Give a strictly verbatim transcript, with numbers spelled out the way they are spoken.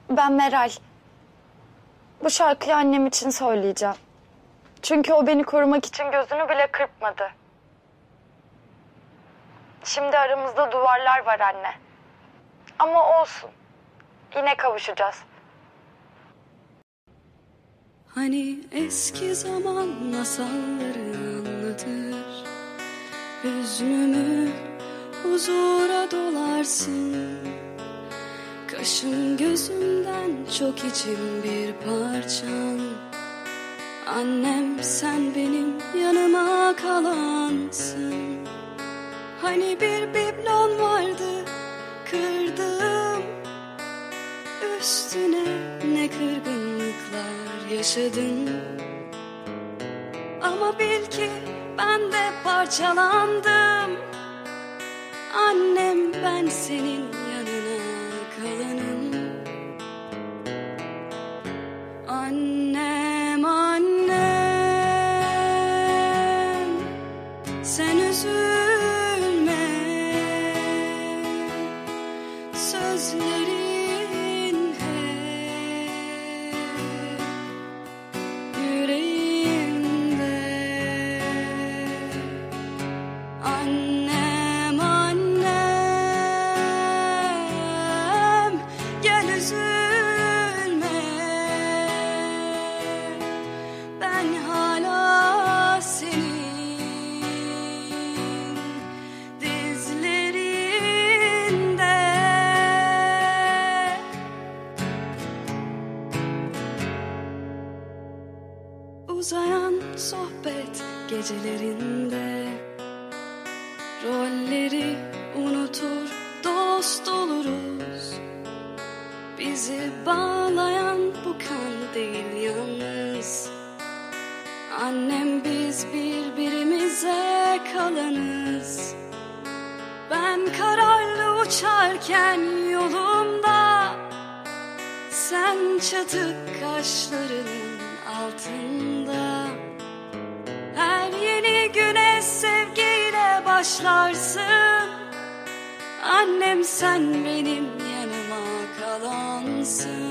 Ben Meral. Bu şarkıyı annem için söyleyeceğim. Çünkü o beni korumak için gözünü bile kırpmadı. Şimdi aramızda duvarlar var anne. Ama olsun. Yine kavuşacağız. Hani eski zaman masalları anlatır, hüznümü huzura dolarsın. Kaşın gözümden çok içim bir parçan. Annem sen benim yanıma kalansın. Hani bir biblon vardı kırdım, üstüne ne kırgınlıklar yaşadım. Ama bil ki ben de parçalandım. Annem ben senin yanına kalanım. Annem annem sen üzülme, sözlerin hep yüreğimde. Annem annem gel üzülme, ben hala senin dizlerinde. Uzayan sohbet gecelerinde rolleri unutur dost oluruz. Bizi bağlayan bu kan değil yalnız. Annem biz birbirimize kalanız. Ben kararlı uçarken yolumda, sen çatık kaşlarının altında. Her yeni güne sevgiyle başlarsın. Annem sen benim yanıma kalansın.